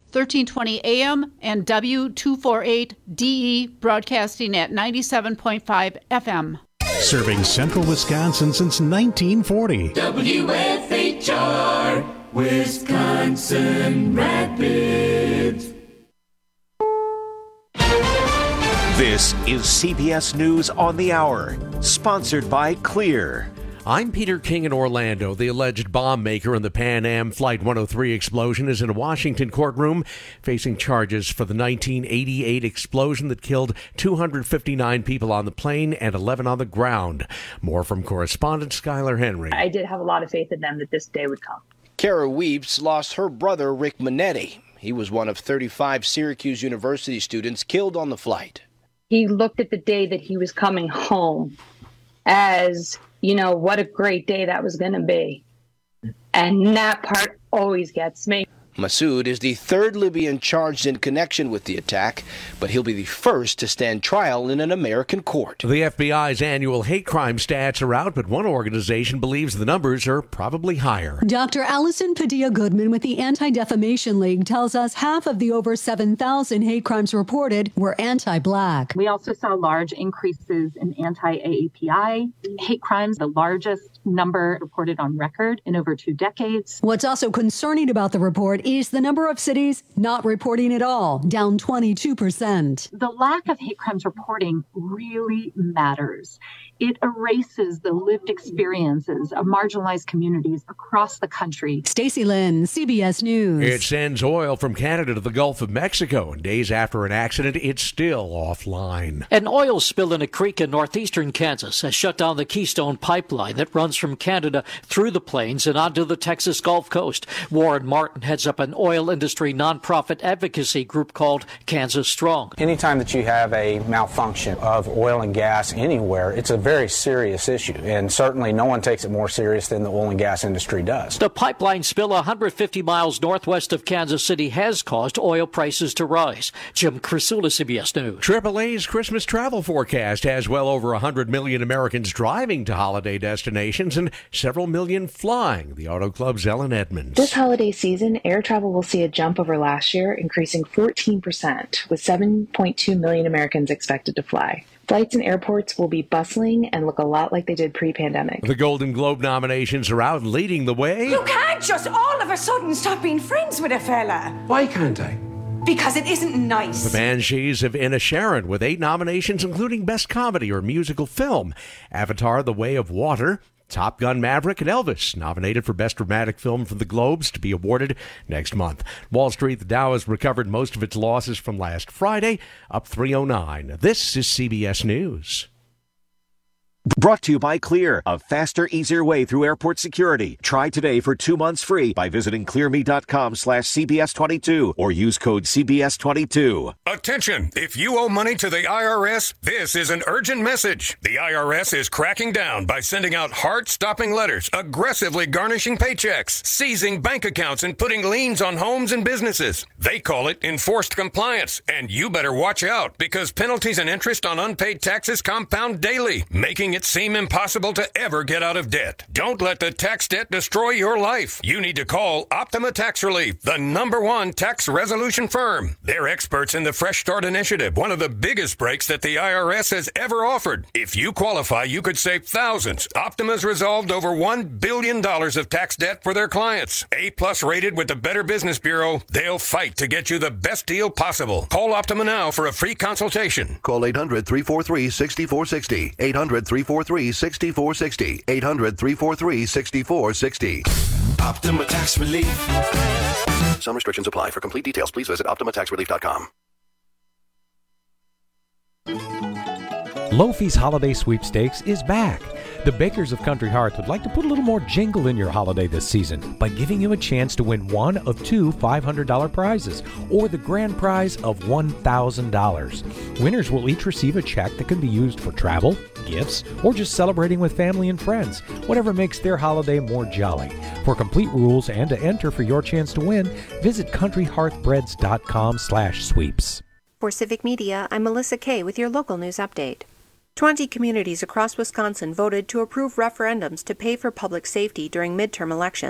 1320 AM and W248DE broadcasting at 97.5 FM. Serving Central Wisconsin since 1940. WFHR, Wisconsin Rapids. This is CBS News on the Hour, sponsored by Clear. I'm Peter King in Orlando. The alleged bomb maker in the Pan Am Flight 103 explosion is in a Washington courtroom facing charges for the 1988 explosion that killed 259 people on the plane and 11 on the ground. More from correspondent Skylar Henry. I did have a lot of faith in them that this day would come. Kara Weeps lost her brother, Rick Minetti. He was one of 35 Syracuse University students killed on the flight. He looked at the day that he was coming home as, what a great day that was going to be. And that part always gets me. Massoud is the third Libyan charged in connection with the attack, but he'll be the first to stand trial in an American court. The FBI's annual hate crime stats are out, but one organization believes the numbers are probably higher. Dr. Allison Padilla-Goodman with the Anti-Defamation League tells us half of the over 7,000 hate crimes reported were anti-Black. We also saw large increases in anti-AAPI hate crimes, the largest number reported on record in over 2 decades. What's also concerning about the report is the number of cities not reporting at all, down 22%. The lack of hate crimes reporting really matters. It erases the lived experiences of marginalized communities across the country. Stacey Lynn, CBS News. It sends oil from Canada to the Gulf of Mexico, and days after an accident, it's still offline. An oil spill in a creek in northeastern Kansas has shut down the Keystone Pipeline that runs from Canada through the plains and onto the Texas Gulf Coast. Warren Martin heads up an oil industry nonprofit advocacy group called Kansas Strong. Anytime that you have a malfunction of oil and gas anywhere, it's a very serious issue, and certainly no one takes it more serious than the oil and gas industry does. The pipeline spill 150 miles northwest of Kansas City has caused oil prices to rise. Jim Crisula, CBS News. AAA's Christmas travel forecast has well over 100 million Americans driving to holiday destinations and several million flying. The Auto Club's Ellen Edmonds. This holiday season, air travel will see a jump over last year, increasing 14%, with 7.2 million Americans expected to fly. Flights and airports will be bustling and look a lot like they did pre-pandemic. The Golden Globe nominations are out, leading the way. You can't just all of a sudden stop being friends with a fella. Why can't I? Because it isn't nice. The Banshees of Inisherin with 8 nominations, including Best Comedy or Musical Film. Avatar: The Way of Water, Top Gun: Maverick, and Elvis nominated for Best Dramatic Film from the Globes to be awarded next month. Wall Street, the Dow has recovered most of its losses from last Friday, up 309. This is CBS News. Brought to you by Clear, a faster, easier way through airport security. Try today for 2 months free by visiting clearme.com/CBS22 or use code CBS22. Attention! If you owe money to the IRS, this is an urgent message. The IRS is cracking down by sending out heart-stopping letters, aggressively garnishing paychecks, seizing bank accounts, and putting liens on homes and businesses. They call it enforced compliance, and you better watch out because penalties and interest on unpaid taxes compound daily, making it seem impossible to ever get out of debt. Don't let the tax debt destroy your life. You need to call Optima Tax Relief, the #1 tax resolution firm. They're experts in the Fresh Start Initiative, one of the biggest breaks that the IRS has ever offered. If you qualify, you could save thousands. Optima's resolved over $1 billion of tax debt for their clients. A+ rated with the Better Business Bureau, they'll fight to get you the best deal possible. Call Optima now for a free consultation. Call 800-343-6460. 800-343-6460. 800-343-6460. Optima Tax Relief. Some restrictions apply. For complete details, please visit OptimaTaxRelief.com. Lofi's Holiday Sweepstakes is back. The Bakers of Country Hearth would like to put a little more jingle in your holiday this season by giving you a chance to win one of 2 $500 prizes or the grand prize of $1,000. Winners will each receive a check that can be used for travel, gifts, or just celebrating with family and friends, whatever makes their holiday more jolly. For complete rules and to enter for your chance to win, visit countryhearthbreads.com/sweeps. For Civic Media, I'm Melissa Kay with your local news update. 20 communities across Wisconsin voted to approve referendums to pay for public safety during midterm elections.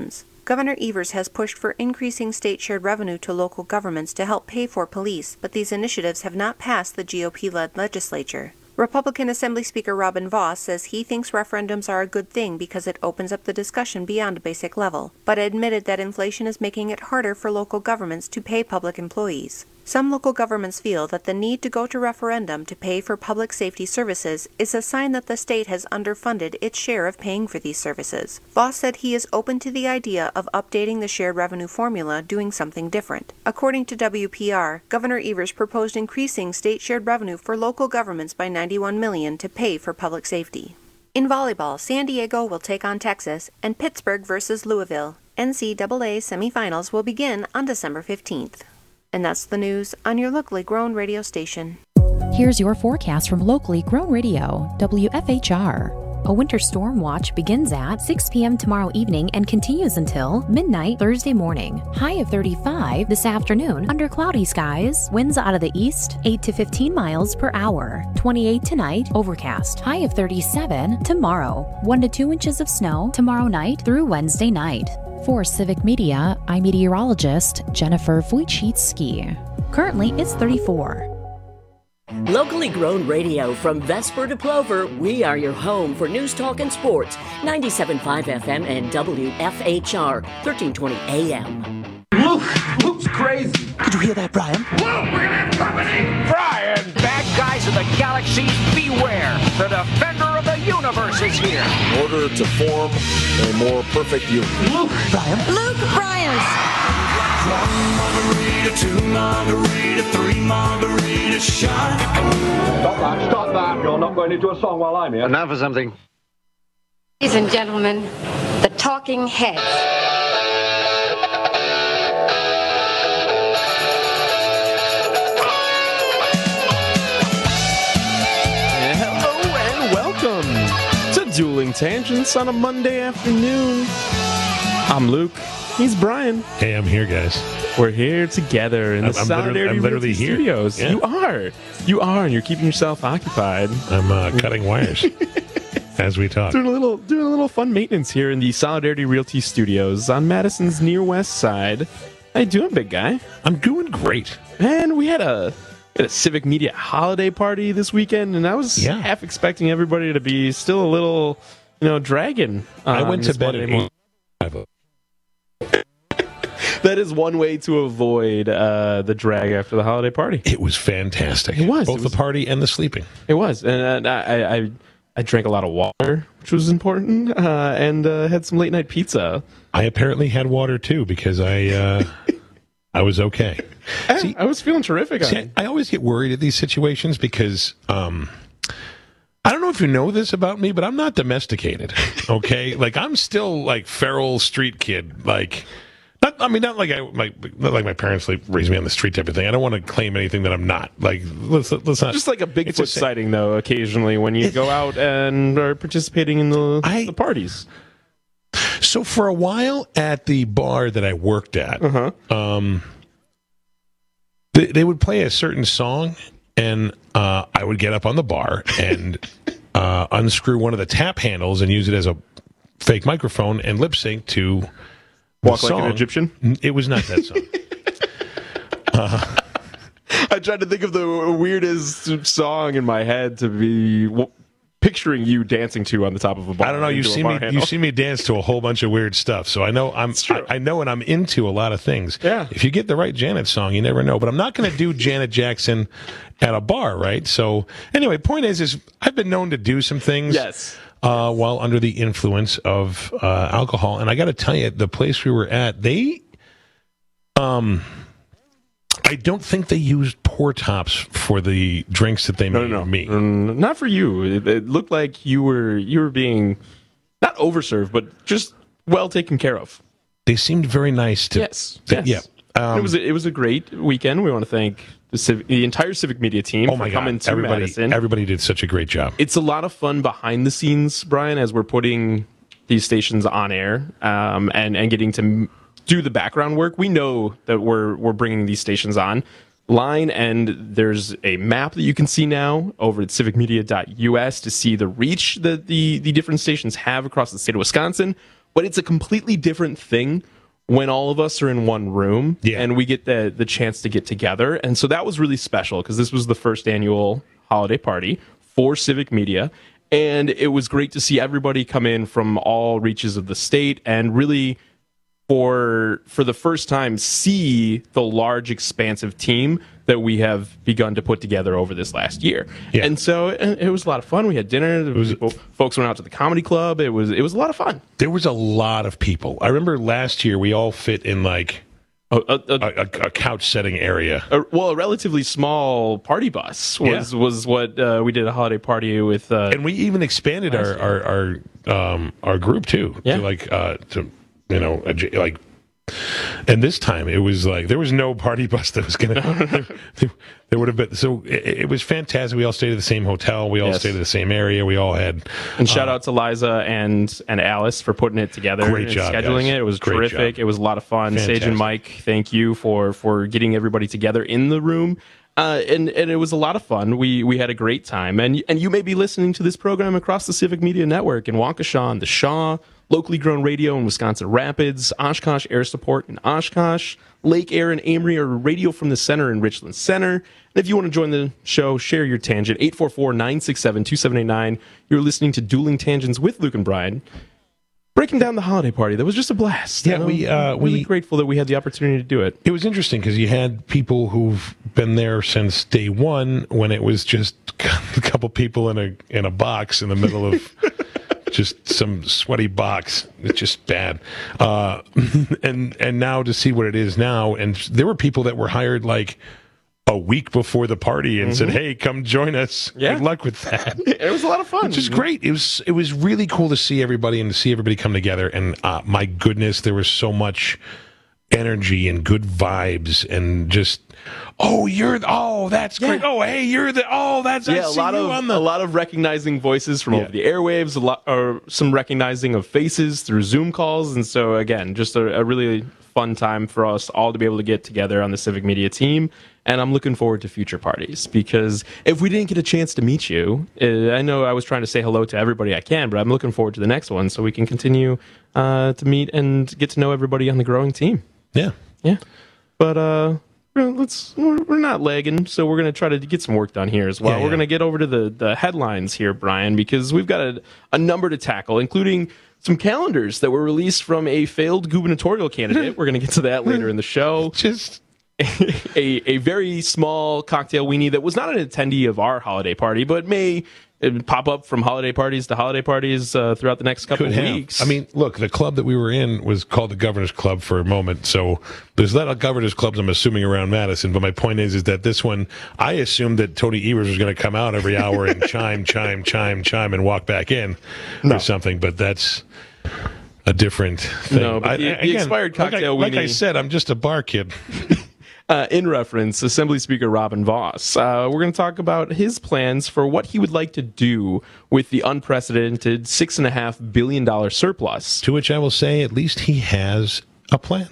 Governor Evers has pushed for increasing state shared revenue to local governments to help pay for police, but these initiatives have not passed the GOP-led legislature. Republican Assembly Speaker Robin Vos says he thinks referendums are a good thing because it opens up the discussion beyond a basic level, but admitted that inflation is making it harder for local governments to pay public employees. Some local governments feel that the need to go to referendum to pay for public safety services is a sign that the state has underfunded its share of paying for these services. Vos said he is open to the idea of updating the shared revenue formula, doing something different. According to WPR, Governor Evers proposed increasing state shared revenue for local governments by $91 million to pay for public safety. In volleyball, San Diego will take on Texas, and Pittsburgh versus Louisville. NCAA semifinals will begin on December 15th. And that's the news on your locally grown radio station. Here's your forecast from locally grown radio, WFHR. A winter storm watch begins at 6 p.m. tomorrow evening and continues until midnight Thursday morning. High of 35 this afternoon under cloudy skies. Winds out of the east, 8 to 15 miles per hour. 28 tonight, overcast. High of 37 tomorrow. 1 to 2 inches of snow tomorrow night through Wednesday night. For Civic Media, I'm meteorologist Jennifer Wojcicki. Currently, it's 34. Locally grown radio from Vesper to Plover, we are your home for news, talk, and sports. 97.5 FM and WFHR, 1320 AM. Luke's crazy. Did you hear that, Brian? Luke, we're gonna have company! Brian, bad guys of the galaxies, beware. The defender of the universe is here. In order to form a more perfect union. Luke, Brian. Luke Bryans. 1 margarita, 2 margarita, 3 margarita shot. Stop that. You're not going into a song while I'm here. And now for something. Ladies and gentlemen, the Talking Heads. Dueling Tangents on a Monday afternoon. I'm Luke. He's Brian. Hey, I'm here, guys. We're here together in the Solidarity I'm literally Realty here. Studios. Yeah. You are, and you're keeping yourself occupied. I'm cutting wires as we talk. Doing a little fun maintenance here in the Solidarity Realty Studios on Madison's near west side. How you doing, big guy? I'm doing great. Man, we had a Civic Media holiday party this weekend, and I was half expecting everybody to be still a little, dragging. I went to bed at 8. That is one way to avoid the drag after the holiday party. It was fantastic. It was. Both the party and the sleeping. It was. And I drank a lot of water, which was important, and had some late night pizza. I apparently had water, too, because I was okay. See, I was feeling terrific. I always get worried at these situations because I don't know if you know this about me, but I'm not domesticated. Okay, like I'm still like feral street kid. Like, not like my parents raised me on the street type of thing. I don't want to claim anything that I'm not. Like, let's not. Just like a Bigfoot sighting, though. Occasionally, when you go out and are participating in the parties. So for a while at the bar that I worked at, they would play a certain song, and I would get up on the bar and unscrew one of the tap handles and use it as a fake microphone and lip sync to Walk Like an Egyptian? It was not that song. I tried to think of the weirdest song in my head to be picturing you dancing to on the top of a bar. I don't know. You've seen me dance to a whole bunch of weird stuff, so I know I know, and I'm into a lot of things. Yeah. If you get the right Janet song, you never know. But I'm not going to do Janet Jackson at a bar, right? So anyway, point is I've been known to do some things. Yes. While under the influence of alcohol, and I got to tell you, the place we were at, I don't think they used pour tops for the drinks that they made me. Not for you. It looked like you were being not overserved, but just well taken care of. They seemed very nice to. Yes. Yeah. It was a great weekend. We want to thank the entire Civic Media team for coming to Madison. Everybody did such a great job. It's a lot of fun behind the scenes, Brian, as we're putting these stations on air and getting to do the background work. We know that we're bringing these stations online, and there's a map that you can see now over at civicmedia.us to see the reach that the different stations have across the state of Wisconsin. But it's a completely different thing when all of us are in one room and we get the chance to get together. And so that was really special because this was the first annual holiday party for Civic Media. And it was great to see everybody come in from all reaches of the state and really, for the first time, see the large, expansive team that we have begun to put together over this last year. Yeah. And so it was a lot of fun. We had dinner. Folks went out to the comedy club. It was a lot of fun. There was a lot of people. I remember last year we all fit in like a couch setting area. A relatively small party bus was what we did a holiday party with. And we even expanded our group too. Yeah. And this time it was like there was no party bus that was gonna. There would have been. So it was fantastic. We all stayed at the same hotel. We all stayed at the same area. We all had. And shout out to Liza and Alice for putting it together. Great job, scheduling guys. It was Great terrific. job. It was a lot of fun. Fantastic. Sage and Mike, thank you for getting everybody together in the room. And it was a lot of fun. We had a great time. And you may be listening to this program across the Civic Media Network in Waukesha, the Shaw, locally grown radio in Wisconsin Rapids, Oshkosh Air Support in Oshkosh, Lake Air and Amory, or Radio from the Center in Richland Center. And if you want to join the show, share your tangent, 844-967-2789. You're listening to Dueling Tangents with Luke and Brian. Breaking down the holiday party. That was just a blast. Yeah, really grateful that we had the opportunity to do it. It was interesting because you had people who've been there since day one when it was just a couple people in a box in the middle of just some sweaty box. It's just bad. And now to see what it is now, and there were people that were hired like a week before the party and said, "Hey, come join us." Yeah. Good luck with that. It was a lot of fun. Which is great. It was really cool to see everybody and to see everybody come together. And my goodness, there was so much energy and good vibes and just, that's great. Oh, hey, you're the, that's, a lot of recognizing voices from over the airwaves, some recognizing of faces through Zoom calls. And so again, just a really fun time for us all to be able to get together on the Civic Media team. And I'm looking forward to future parties because if we didn't get a chance to meet you, I know I was trying to say hello to everybody I can, but I'm looking forward to the next one so we can continue to meet and get to know everybody on the growing team. Yeah. Yeah. But we're not lagging, so we're going to try to get some work done here as well. We're going to get over to the headlines here, Brian, because we've got a number to tackle, including some calendars that were released from a failed gubernatorial candidate. We're going to get to that later in the show. Just a very small cocktail weenie that was not an attendee of our holiday party, but may pop up from holiday parties to holiday parties throughout the next couple of weeks. I mean, look, the club that we were in was called the Governor's Club for a moment, so there's a lot of Governor's Clubs, I'm assuming, around Madison, but my point is that this one, I assumed that Tony Evers was going to come out every hour and chime, and walk back in or something, but that's a different thing. No, but the expired cocktail weenie... Like I said, I'm just a bar kid. In reference, Assembly Speaker Robin Voss. We're going to talk about his plans for what he would like to do with the unprecedented $6.5 billion surplus. To which I will say, at least he has a plan.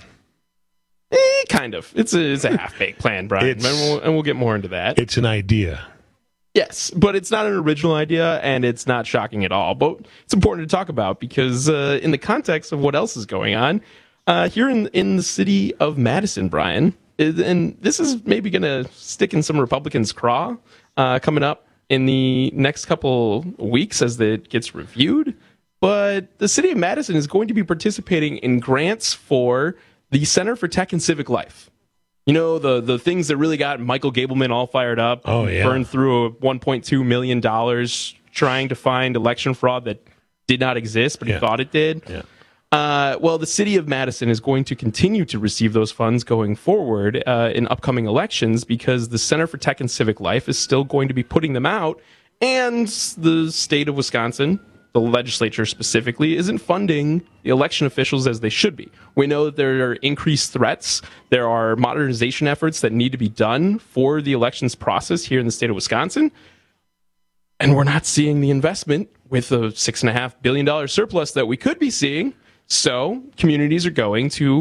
Kind of. It's a half-baked plan, Brian, and we'll get more into that. It's an idea. Yes, but it's not an original idea, and it's not shocking at all. But it's important to talk about because in the context of what else is going on, here in the city of Madison, Brian, and this is maybe going to stick in some Republicans' craw coming up in the next couple weeks as it gets reviewed. But the city of Madison is going to be participating in grants for the Center for Tech and Civic Life. You know, the things that really got Michael Gableman all fired up. Oh, yeah. Burned through $1.2 million trying to find election fraud that did not exist, but he thought it did. Yeah. Well, the city of Madison is going to continue to receive those funds going forward in upcoming elections because the Center for Tech and Civic Life is still going to be putting them out, and the state of Wisconsin, the legislature specifically, isn't funding the election officials as they should be. We know that there are increased threats. There are modernization efforts that need to be done for the elections process here in the state of Wisconsin, and we're not seeing the investment with the $6.5 billion surplus that we could be seeing. So communities are going to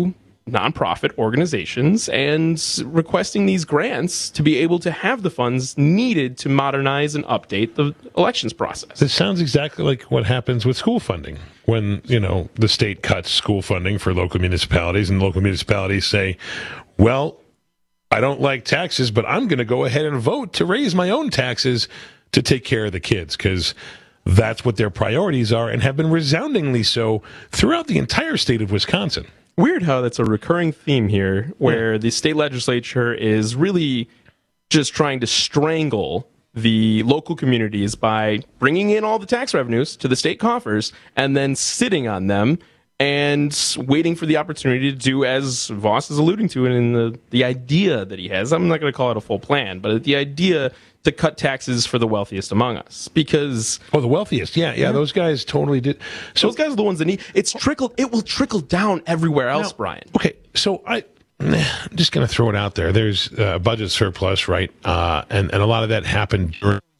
nonprofit organizations and requesting these grants to be able to have the funds needed to modernize and update the elections process. This sounds exactly like what happens with school funding. When, the state cuts school funding for local municipalities and local municipalities say, well, I don't like taxes, but I'm going to go ahead and vote to raise my own taxes to take care of the kids, because that's what their priorities are and have been resoundingly so throughout the entire state of Wisconsin. Weird how that's a recurring theme here, where the state legislature is really just trying to strangle the local communities by bringing in all the tax revenues to the state coffers and then sitting on them and waiting for the opportunity to do, as Voss is alluding to, and in the idea that he has, I'm not going to call it a full plan, but the idea to cut taxes for the wealthiest among us. Because the wealthiest, yeah, those guys totally did. So those guys are the ones that need. It will trickle down everywhere else, Brian. Okay, so I'm just going to throw it out there. There's a budget surplus, right? And a lot of that happened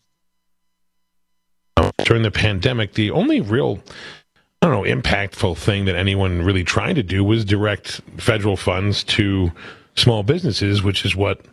during the pandemic. The only real, impactful thing that anyone really tried to do was direct federal funds to small businesses, which is what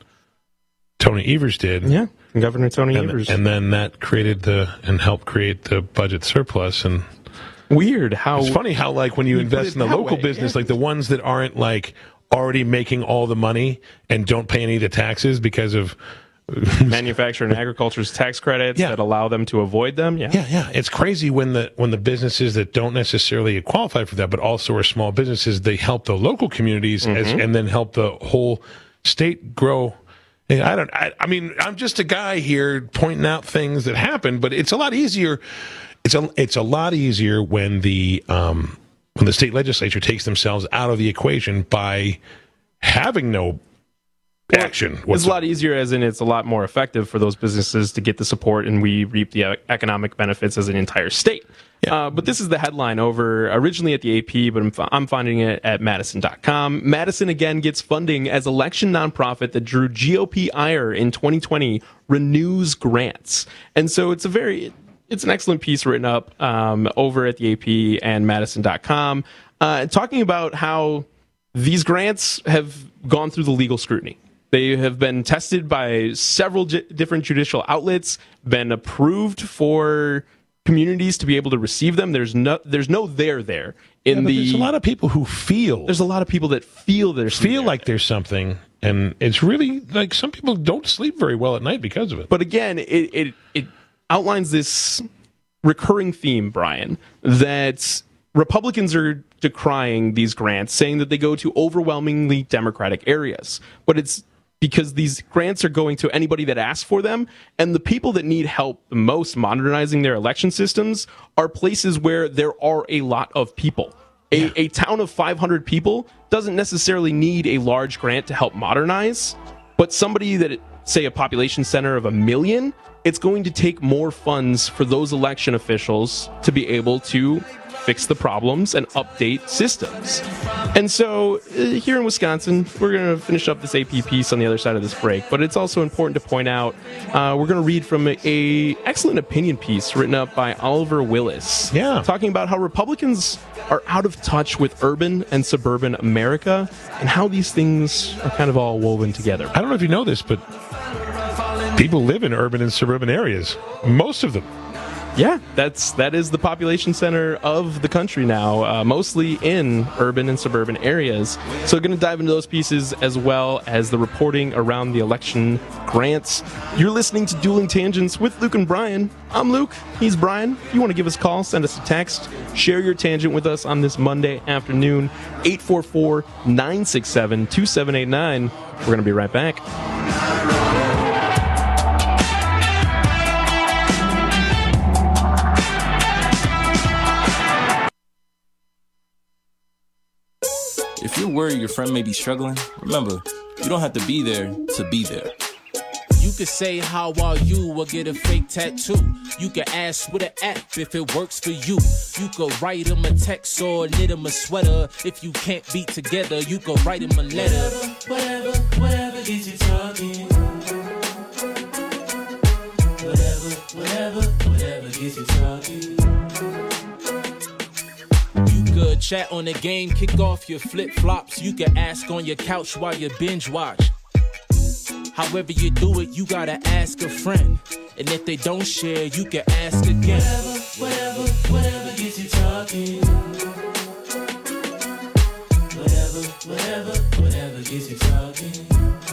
Tony Evers did. Yeah, Governor Tony Evers. And then that helped create the budget surplus. And weird how... It's funny how, when you invest in the local business, the ones that aren't, already making all the money and don't pay any of the taxes because of... manufacturing and agriculture's tax credits that allow them to avoid them. Yeah. It's crazy when the businesses that don't necessarily qualify for that, but also are small businesses, they help the local communities and then help the whole state grow. I mean, I'm just a guy here pointing out things that happen, but it's a lot easier. It's a lot easier when the state legislature takes themselves out of the equation by having no action. It's a lot easier, as in it's a lot more effective for those businesses to get the support, and we reap the economic benefits as an entire state. Yeah. But this is the headline over originally at the AP, but I'm finding it at Madison.com. Madison again gets funding as election nonprofit that drew GOP ire in 2020 renews grants. And so it's an excellent piece written up over at the AP and Madison.com, talking about how these grants have gone through the legal scrutiny. They have been tested by several different judicial outlets, been approved for communities to be able to receive them. There's no there there. There's a lot of people who feel. There's a lot of people that feel there's something, and it's really some people don't sleep very well at night because of it. But again, it outlines this recurring theme, Brian, that Republicans are decrying these grants, saying that they go to overwhelmingly Democratic areas. But it's because these grants are going to anybody that asks for them, and the people that need help the most modernizing their election systems are places where there are a lot of people. A town of 500 people doesn't necessarily need a large grant to help modernize, but somebody that, say, a population center of 1 million, it's going to take more funds for those election officials to be able to fix the problems and update systems. And so here in Wisconsin, we're going to finish up this AP piece on the other side of this break, but it's also important to point out we're going to read from a excellent opinion piece written up by Oliver Willis, talking about how Republicans are out of touch with urban and suburban America and how these things are kind of all woven together. I don't know if you know this, but people live in urban and suburban areas, most of them. Yeah, that is the population center of the country now, mostly in urban and suburban areas. So we're going to dive into those pieces as well as the reporting around the election grants. You're listening to Dueling Tangents with Luke and Brian. I'm Luke. He's Brian. If you want to give us a call, send us a text. Share your tangent with us on this Monday afternoon, 844-967-2789. We're going to be right back. If you're worried your friend may be struggling, remember, you don't have to be there to be there. You could say, how are you, or get a fake tattoo. You can ask with an app if it works for you. You could write him a text or knit him a sweater. If you can't be together, you could write him a letter. Whatever gets you talking. Whatever gets you talking. chat on the game, kick off your flip-flops. You can ask on your couch while you binge watch. However you do it, you gotta ask a friend. And if they don't share, you can ask again. Whatever gets you talking. Whatever gets you talking.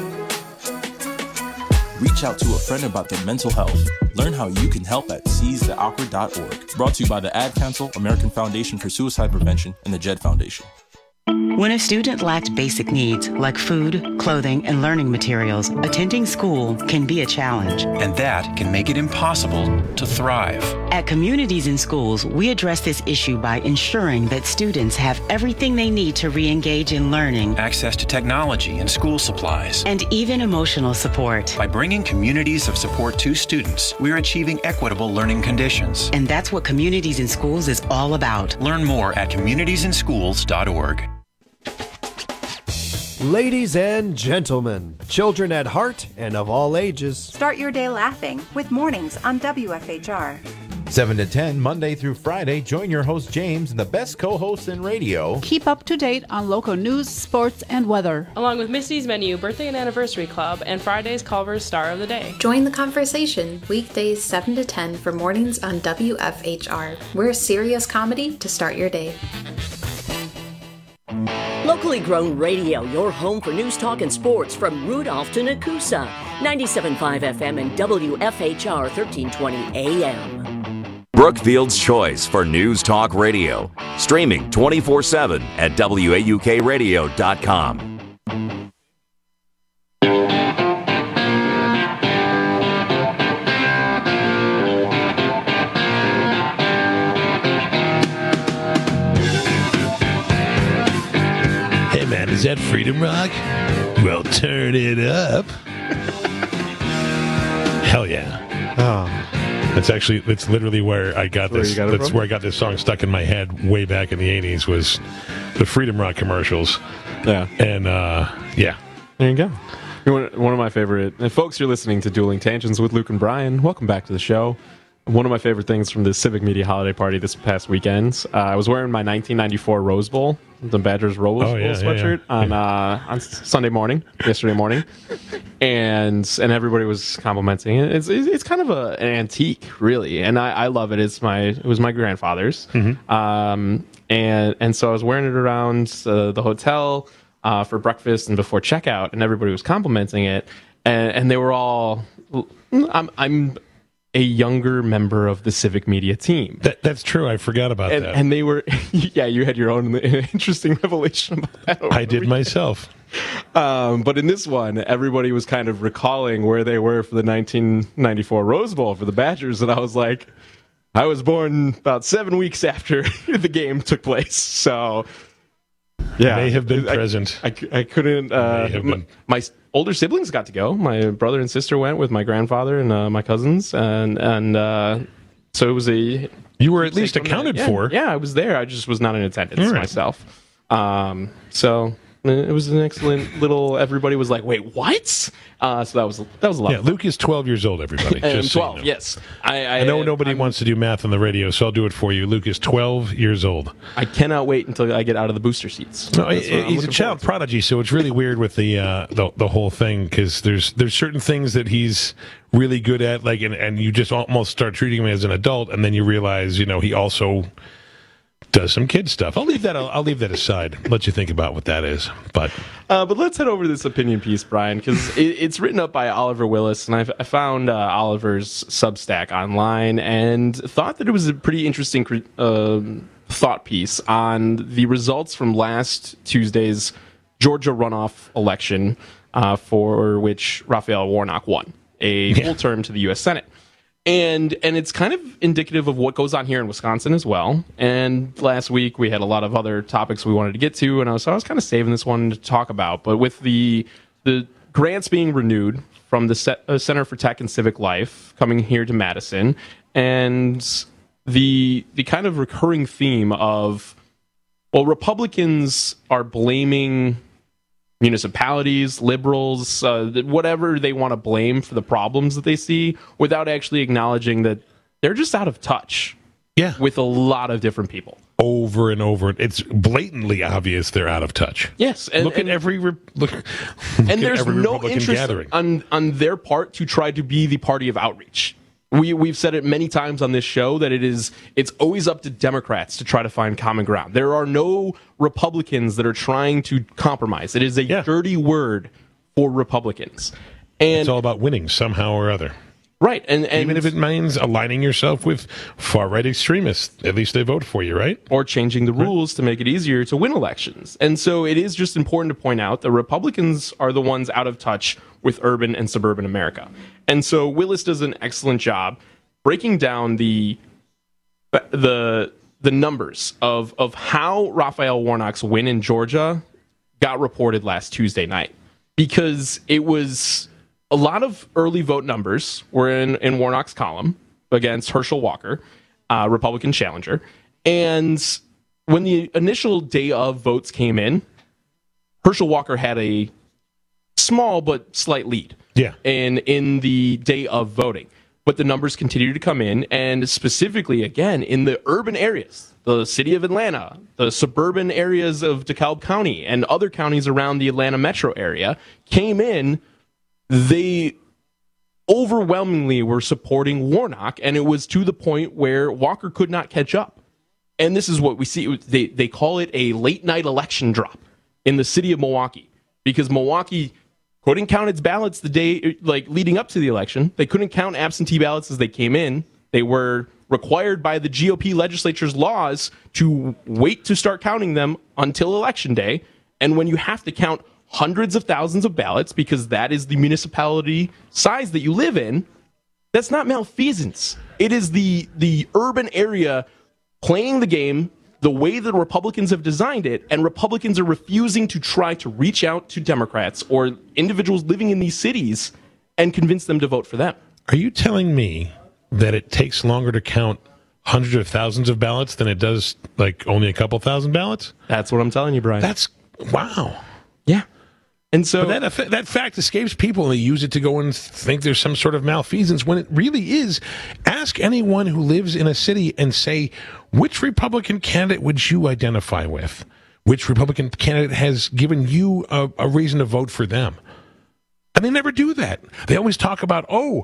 Reach out to a friend about their mental health. Learn how you can help at seizetheawkward.org. Brought to you by the Ad Council, American Foundation for Suicide Prevention, and the JED Foundation. When a student lacks basic needs like food, clothing, and learning materials, attending school can be a challenge. And that can make it impossible to thrive. At Communities in Schools, we address this issue by ensuring that students have everything they need to re-engage in learning, access to technology and school supplies, and even emotional support. By bringing communities of support to students, we're achieving equitable learning conditions. And that's what Communities in Schools is all about. Learn more at communitiesinschools.org. Ladies and gentlemen, children at heart and of all ages. Start your day laughing with Mornings on WFHR. 7 to 10, Monday through Friday, join your host James and the best co-hosts in radio. Keep up to date on local news, sports, and weather. Along with Misty's Menu, Birthday and Anniversary Club, and Friday's Culver's Star of the Day. Join the conversation weekdays 7 to 10 for Mornings on WFHR. We're serious comedy to start your day. Locally grown radio, your home for news, talk, and sports from Rudolph to Nakusa. 97.5 FM and WFHR 1320 AM. Brookfield's choice for news talk radio. Streaming 24/7 at WAUKradio.com. Is that Freedom Rock? Well, turn it up. Hell yeah. Oh. It's literally where I got this. That's where I got this song stuck in my head way back in the 80s was the Freedom Rock commercials. Yeah. And, yeah. There you go. One of my favorite, and folks, you're listening to Dueling Tangents with Luke and Brian. Welcome back to the show. One of my favorite things from the Civic Media holiday party this past weekend, I was wearing my 1994 Rose Bowl, the Badgers Rose Bowl sweatshirt on Sunday morning, yesterday morning, and everybody was complimenting it. It's kind of an antique, really, and I love it. It was my grandfather's, and so I was wearing it around the hotel for breakfast and before checkout, and everybody was complimenting it, and they were all, I'm a younger member of the Civic Media team. That's true. I forgot about that. And they were, yeah, you had your own interesting revelation about that. I did myself. But in this one, everybody was kind of recalling where they were for the 1994 Rose Bowl for the Badgers. And I was like, I was born about 7 weeks after the game took place. So, yeah. May have been present. I couldn't. My older siblings got to go. My brother and sister went with my grandfather and my cousins, and so it was a. You were at least accounted for. Yeah, I was there. I just was not in attendance myself. So it was an excellent little. Everybody was like, "Wait, what?" So that was a lot. Yeah, Luke is 12 years old. Everybody, just 12. So you know. Yes, I know nobody wants to do math on the radio, so I'll do it for you. Luke is 12 years old. I cannot wait until I get out of the booster seats. No, he's a child prodigy, so it's really weird with the whole thing because there's certain things that he's really good at, like and you just almost start treating him as an adult, and then you realize he also does some kid stuff. I'll leave that aside. Let you think about what that is. But let's head over to this opinion piece, Brian, because it's written up by Oliver Willis, and I found Oliver's Substack online and thought that it was a pretty interesting thought piece on the results from last Tuesday's Georgia runoff election, for which Raphael Warnock won a full term to the U.S. Senate. And it's kind of indicative of what goes on here in Wisconsin as well. And last week we had a lot of other topics we wanted to get to, and I was kind of saving this one to talk about. But with the grants being renewed from the Center for Tech and Civic Life coming here to Madison, and the kind of recurring theme of, well, Republicans are blaming municipalities, liberals, whatever they want to blame for the problems that they see, without actually acknowledging that they're just out of touch with a lot of different people. over and over. It's blatantly obvious they're out of touch. Yes, and look at every there's no Republican interest gathering on their part to try to be the party of outreach. We've said it many times on this show that it's always up to Democrats to try to find common ground. There are no Republicans that are trying to compromise. It is a dirty word for Republicans. And it's all about winning somehow or other. Right. And even if it means aligning yourself with far-right extremists, at least they vote for you, right? Or changing the rules to make it easier to win elections. And so it is just important to point out that Republicans are the ones out of touch with urban and suburban America. And so Willis does an excellent job breaking down the numbers of how Raphael Warnock's win in Georgia got reported last Tuesday night. Because it was a lot of early vote numbers were in Warnock's column against Herschel Walker, Republican challenger. And when the initial day of votes came in, Herschel Walker had a small but slight lead in the day of voting. But the numbers continued to come in, and specifically, again, in the urban areas, the city of Atlanta, the suburban areas of DeKalb County, and other counties around the Atlanta metro area came in. They overwhelmingly were supporting Warnock, and it was to the point where Walker could not catch up. And this is what we see. They call it a late-night election drop in the city of Milwaukee, because Milwaukee couldn't count its ballots the day leading up to the election. They couldn't count absentee ballots as they came in. They were required by the GOP legislature's laws to wait to start counting them until Election Day. And when you have to count hundreds of thousands of ballots, because that is the municipality size that you live in, that's not malfeasance. It is the urban area playing the game the way the Republicans have designed it, and Republicans are refusing to try to reach out to Democrats or individuals living in these cities and convince them to vote for them. Are you telling me that it takes longer to count hundreds of thousands of ballots than it does only a couple thousand ballots? That's what I'm telling you, Brian. That's wow. Yeah. And so that fact escapes people, and they use it to go and think there's some sort of malfeasance when it really is. Ask anyone who lives in a city and say, which Republican candidate would you identify with? Which Republican candidate has given you a reason to vote for them? And they never do that. They always talk about,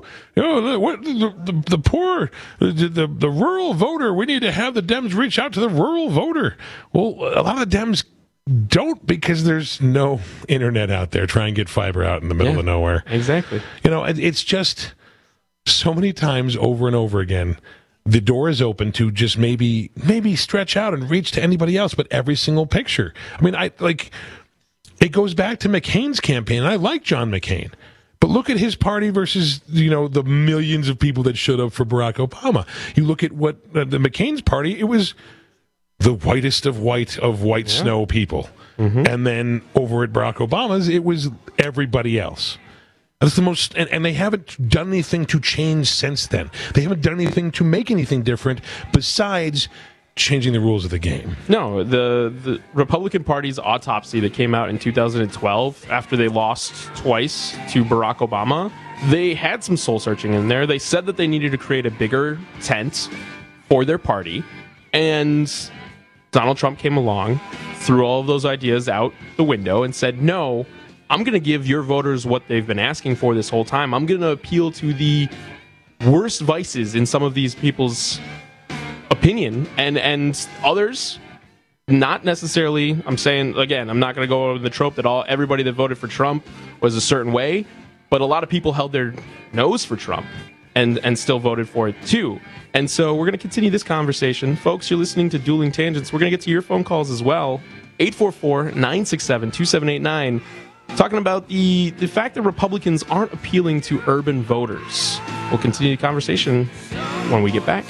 the poor, the rural voter. We need to have the Dems reach out to the rural voter. Well, a lot of the Dems don't, because there's no internet out there. Try and get fiber out in the middle of nowhere. Exactly. It's just so many times over and over again, the door is open to just maybe stretch out and reach to anybody else, but every single picture. I mean, it goes back to McCain's campaign, and I like John McCain. But look at his party versus, the millions of people that showed up for Barack Obama. You look at what the McCain's party, it was the whitest of white snow people. Mm-hmm. And then over at Barack Obama's, it was everybody else. That's the most, and they haven't done anything to change since then. They haven't done anything to make anything different besides changing the rules of the game. No, the Republican Party's autopsy that came out in 2012 after they lost twice to Barack Obama, they had some soul searching in there. They said that they needed to create a bigger tent for their party, and Donald Trump came along, threw all of those ideas out the window, and said, no, I'm going to give your voters what they've been asking for this whole time. I'm going to appeal to the worst vices in some of these people's opinion, and others not necessarily. I'm saying, again, I'm not going to go over the trope that everybody that voted for Trump was a certain way, but a lot of people held their nose for Trump and still voted for it too. And so we're going to continue this conversation. Folks, you're listening to Dueling Tangents. We're going to get to your phone calls as well. 844-967-2789. Talking about the fact that Republicans aren't appealing to urban voters. We'll continue the conversation when we get back.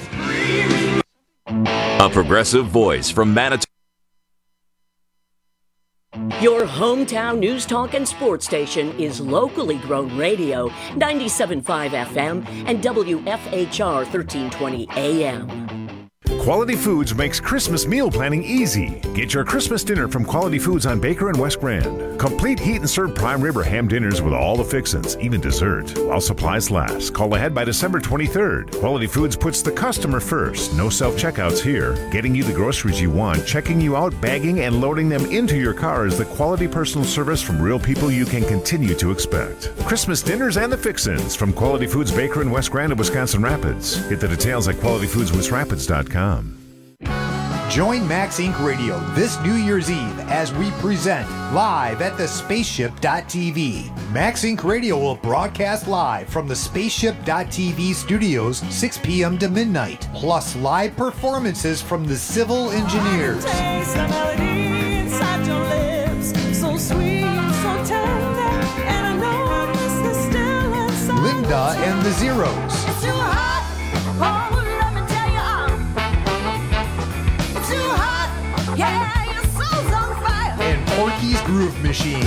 A progressive voice from Manitoba. Your hometown news, talk, and sports station is locally grown radio, 97.5 FM and WFHR 1320 AM. Quality Foods makes Christmas meal planning easy. Get your Christmas dinner from Quality Foods on Baker and West Grand. Complete heat and serve prime rib or ham dinners with all the fixins, even dessert, while supplies last. Call ahead by December 23rd. Quality Foods puts the customer first. No self-checkouts here. Getting you the groceries you want, checking you out, bagging, and loading them into your car is the quality personal service from real people you can continue to expect. Christmas dinners and the fixins from Quality Foods Baker in West Grand and Wisconsin Rapids. Get the details at qualityfoodswestrapids.com. Join Max Inc. Radio this New Year's Eve as we present live at the Spaceship.tv. Max Inc. Radio will broadcast live from the Spaceship.tv studios 6 p.m. to midnight, plus live performances from the Civil Engineers. Linda and the Zeros. And Porky's Groove Machine.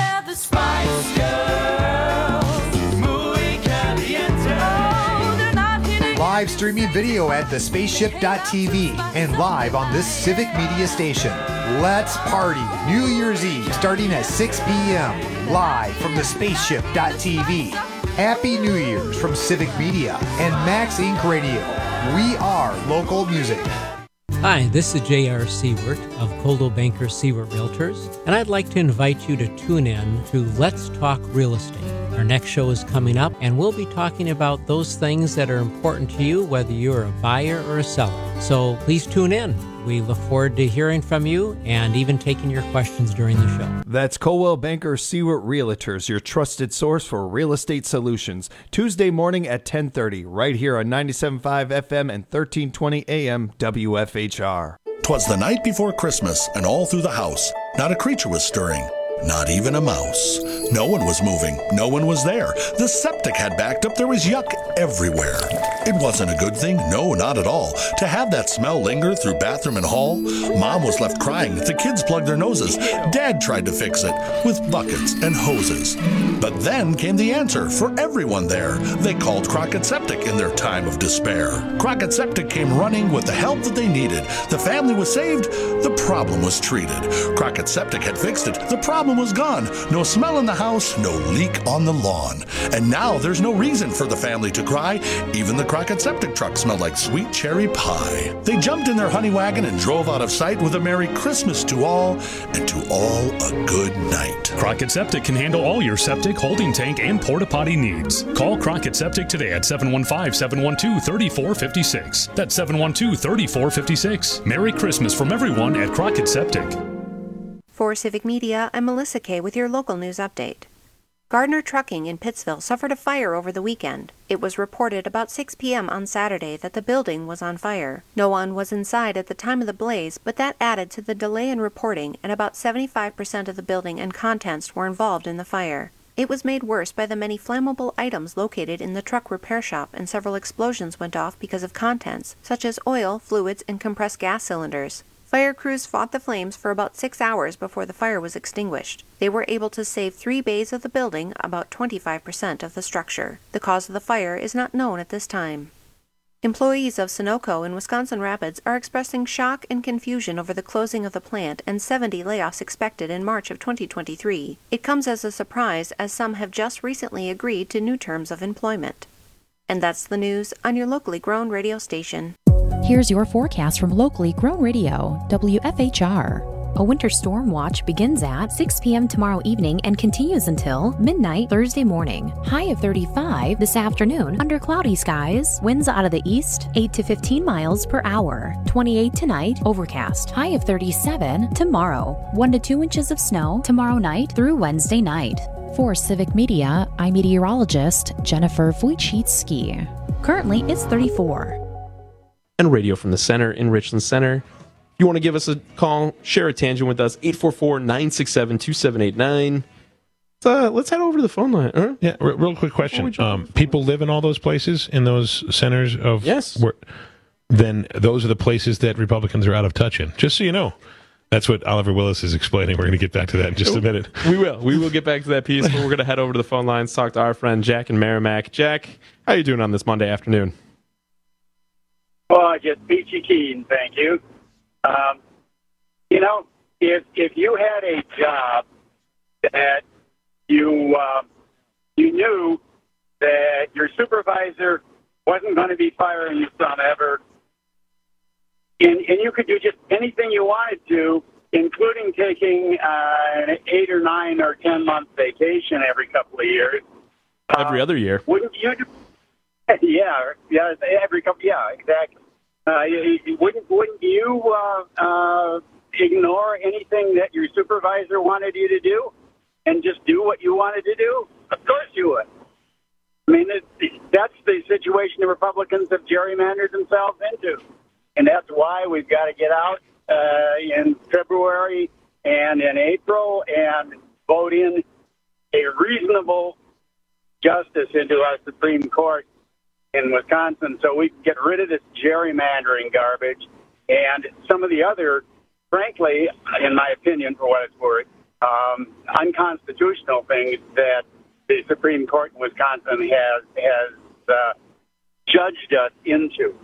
Live streaming video at thespaceship.tv and live on this civic media station. Let's party New Year's Eve starting at 6 p.m. live from the spaceship.tv. Happy New Year's from Civic Media and Max Inc. Radio. We are local music. Hi, this is J.R. Seward of Coldwell Banker Seward Realtors, and I'd like to invite you to tune in to Let's Talk Real Estate. Our next show is coming up, and we'll be talking about those things that are important to you, whether you're a buyer or a seller. So please tune in. We look forward to hearing from you and even taking your questions during the show. That's Coldwell Banker Seward Realtors, your trusted source for real estate solutions. Tuesday morning at 10:30, right here on 97.5 FM and 1320 AM WFHR. 'Twas the night before Christmas, and all through the house, not a creature was stirring. Not even a mouse. No one was moving. No one was there. The septic had backed up. There was yuck everywhere. It wasn't a good thing. No, not at all. To have that smell linger through bathroom and hall. Mom was left crying. The kids plugged their noses. Dad tried to fix it with buckets and hoses. But then came the answer for everyone there. They called Crockett Septic in their time of despair. Crockett Septic came running with the help that they needed. The family was saved. The problem was treated. Crockett Septic had fixed it. The problem was gone. No smell in the house, no leak on the lawn. And now there's no reason for the family to cry. Even the Crockett Septic truck smelled like sweet cherry pie. They jumped in their honey wagon and drove out of sight with a Merry Christmas to all, and to all a good night. Crockett Septic can handle all your septic, holding tank, and porta potty needs. Call Crockett Septic today at 715-712-3456. That's 712-3456. Merry Christmas from everyone at Crockett Septic. For Civic Media, I'm Melissa Kay with your local news update. Gardner Trucking in Pittsville suffered a fire over the weekend. It was reported about 6 p.m. on Saturday that the building was on fire. No one was inside at the time of the blaze, but that added to the delay in reporting, and about 75% of the building and contents were involved in the fire. It was made worse by the many flammable items located in the truck repair shop, and several explosions went off because of contents, such as oil, fluids, and compressed gas cylinders. Fire crews fought the flames for about 6 hours before the fire was extinguished. They were able to save 3 bays of the building, about 25% of the structure. The cause of the fire is not known at this time. Employees of Sunoco in Wisconsin Rapids are expressing shock and confusion over the closing of the plant and 70 layoffs expected in March of 2023. It comes as a surprise, as some have just recently agreed to new terms of employment. And that's the news on your locally grown radio station. Here's your forecast from locally grown radio, WFHR. A winter storm watch begins at 6 p.m. tomorrow evening and continues until midnight Thursday morning. High of 35 this afternoon under cloudy skies. Winds out of the east, 8 to 15 miles per hour. 28 tonight, overcast. High of 37 tomorrow. 1 to 2 inches of snow tomorrow night through Wednesday night. For Civic Media, I'm meteorologist Jennifer Wojcicki. Currently, it's 34. And radio from the center in Richland Center. If you want to give us a call, share a tangent with us, 844-967-2789. Let's head over to the phone line. Huh? Yeah, real quick question. People live in all those places, in those centers of... Yes. Then those are the places that Republicans are out of touch in. Just so you know. That's what Oliver Willis is explaining. We're going to get back to that in just a minute. We will. We will get back to that piece, but we're going to head over to the phone lines, talk to our friend Jack in Merrimack. Jack, how are you doing on this Monday afternoon? Well, just peachy keen, thank you. You know, if you had a job that you knew that your supervisor wasn't going to be firing you some ever, and you could do just anything you wanted to, including taking an 8 or 9 or 10 month vacation every couple of years. Every other year. Wouldn't you? Yeah, every couple. Yeah, exactly. Wouldn't you ignore anything that your supervisor wanted you to do and just do what you wanted to do? Of course you would. I mean, that's the situation the Republicans have gerrymandered themselves into. And that's why we've got to get out in February and in April and vote in a reasonable justice into our Supreme Court in Wisconsin so we can get rid of this gerrymandering garbage and some of the other, frankly, in my opinion, for what it's worth, unconstitutional things that the Supreme Court in Wisconsin has judged us into.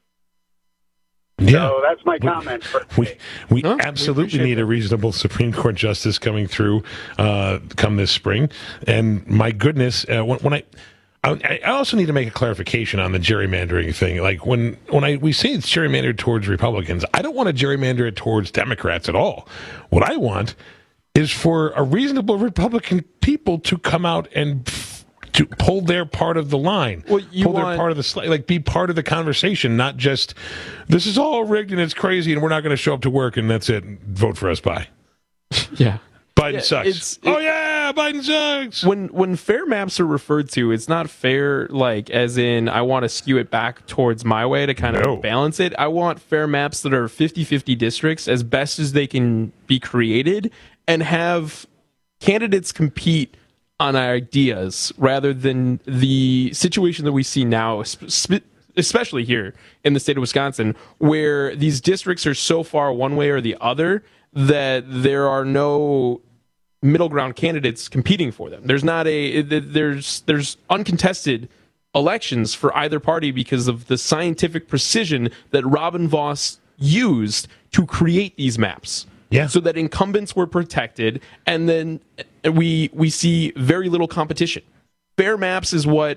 Yeah. So that's my comment. We absolutely need a reasonable Supreme Court justice coming through come this spring. And my goodness, when I also need to make a clarification on the gerrymandering thing. Like when we say it's gerrymandered towards Republicans, I don't want to gerrymander it towards Democrats at all. What I want is for a reasonable Republican people to come out and to pull their part of the line, pull their part of the be part of the conversation, not just this is all rigged and it's crazy and we're not going to show up to work and that's it. Vote for us, bye. Yeah. Biden sucks. Biden sucks. When fair maps are referred to, it's not fair like as in I want to skew it back towards my way to kind of balance it. I want fair maps that are 50-50 districts as best as they can be created and have candidates compete on ideas rather than the situation that we see now, especially here in the state of Wisconsin, where these districts are so far one way or the other that there are no middle ground candidates competing for them. There's not there's uncontested elections for either party because of the scientific precision that Robin Vos used to create these maps. Yeah. So that incumbents were protected, and then we see very little competition. Fair maps is what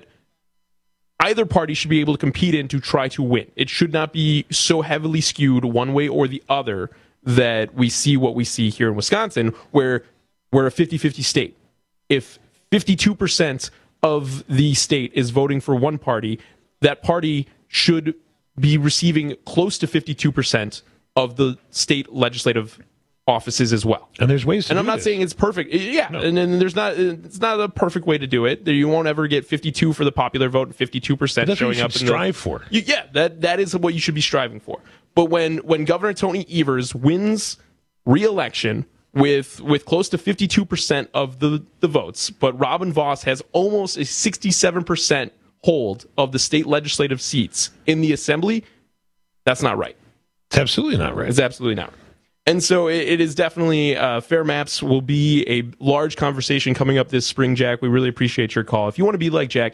either party should be able to compete in to try to win. It should not be so heavily skewed one way or the other that we see what we see here in Wisconsin, where we're a 50-50 state. If 52% of the state is voting for one party, that party should be receiving close to 52% of the state legislative offices as well. And there's ways to and do I'm not this. saying it's perfect. Yeah, no. And then it's not a perfect way to do it. You won't ever get 52 for the popular vote and 52% showing up. Strive for. That is what you should be striving for. But when Governor Tony Evers wins re-election with close to 52% of the votes, but Robin Vos has almost a 67% hold of the state legislative seats in the assembly, that's not right. It's absolutely not right. It's absolutely not right. And so it is definitely, fair maps will be a large conversation coming up this spring, Jack. We really appreciate your call. If you want to be like Jack,